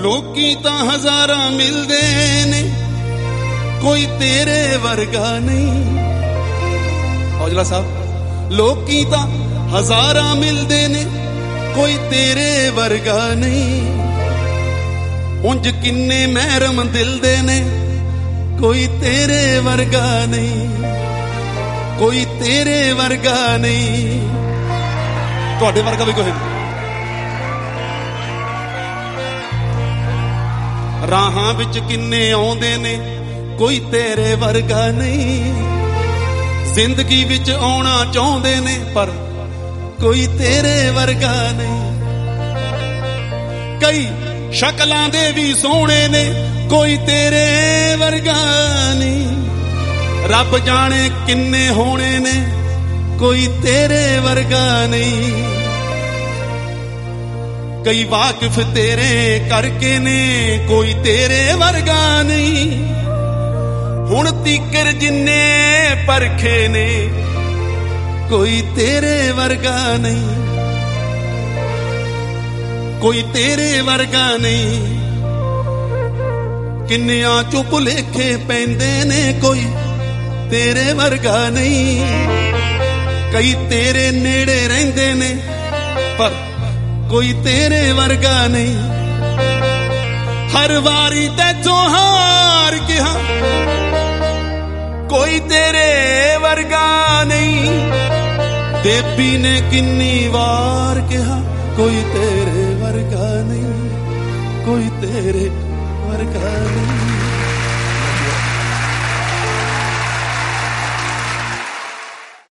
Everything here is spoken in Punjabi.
ਲੋਕੀ ਤਾਂ ਹਜ਼ਾਰਾਂ ਮਿਲਦੇ ਨੇ, ਕੋਈ ਤੇਰੇ ਵਰਗਾ ਨਹੀਂ। ਔਜਲਾ ਸਾਹਿਬ, ਲੋਕੀ ਤਾਂ ਹਜ਼ਾਰਾਂ ਮਿਲਦੇ ਨੇ, ਕੋਈ ਤੇਰੇ ਵਰਗਾ ਨਹੀਂ। ਉਂਝ ਕਿੰਨੇ ਮਹਿਰਮ ਦਿਲ ਦੇ ਨੇ, ਕੋਈ ਤੇਰੇ ਵਰਗਾ ਨਹੀਂ, ਕੋਈ ਤੇਰੇ ਵਰਗਾ ਨਹੀਂ। ਤੁਹਾਡੇ ਵਰਗਾ ਵੀ ਕੋਈ ਨਹੀਂ। ਰਾਹਾਂ ਵਿੱਚ ਕਿੰਨੇ ਆਉਂਦੇ ਨੇ, ਕੋਈ ਤੇਰੇ ਵਰਗਾ ਨਹੀਂ। ਜ਼ਿੰਦਗੀ ਵਿੱਚ ਆਉਣਾ ਚਾਹੁੰਦੇ ਨੇ, ਪਰ ਕੋਈ ਤੇਰੇ ਵਰਗਾ ਨਹੀਂ। ਕਈ ਸ਼ਕਲਾਂ ਦੇ ਵੀ ਸੋਹਣੇ ਨੇ, ਕੋਈ ਤੇਰੇ ਵਰਗਾ ਨਹੀਂ। ਰੱਬ ਜਾਣੇ ਕਿੰਨੇ ਹੋਣੇ ਨੇ, ਕੋਈ ਤੇਰੇ ਵਰਗਾ ਨਹੀਂ। ਕਈ ਵਾਕਿਫ ਤੇਰੇ ਕਰਕੇ ਨੇ, ਕੋਈ ਤੇਰੇ ਵਰਗਾ ਨਹੀਂ। ਹੁਣ ਤੀਕਰ ਜਿੰਨੇ ਪਰਖੇ ਨੇ, ਕੋਈ ਤੇਰੇ ਵਰਗਾ ਨਹੀਂ, ਕੋਈ ਤੇਰੇ ਵਰਗਾ ਨਹੀਂ। ਕਿੰਨਿਆਂ ਚੋਂ ਭੁਲੇਖੇ ਪੈਂਦੇ ਨੇ, ਕੋਈ ਤੇਰੇ ਵਰਗਾ ਨਹੀਂ। ਕਈ ਤੇਰੇ ਨੇੜੇ ਰਹਿੰਦੇ ਨੇ, ਪਰ ਕੋਈ ਤੇਰੇ ਵਰਗਾ ਨਹੀਂ। ਹਰ ਵਾਰੀ ਤੈਥੋਂ ਹਾਰ ਗਿਆ, ਕੋਈ ਤੇਰੇ ਵਰਗਾ ਨਹੀਂ। ਦੇਵੀ ਨੇ ਕਿੰਨੀ ਵਾਰ ਕਿਹਾ, ਕੋਈ ਤੇਰੇ ਵਰਗਾ ਨਹੀਂ, ਕੋਈ ਤੇਰੇ ਵਰਗਾ ਨਹੀਂ।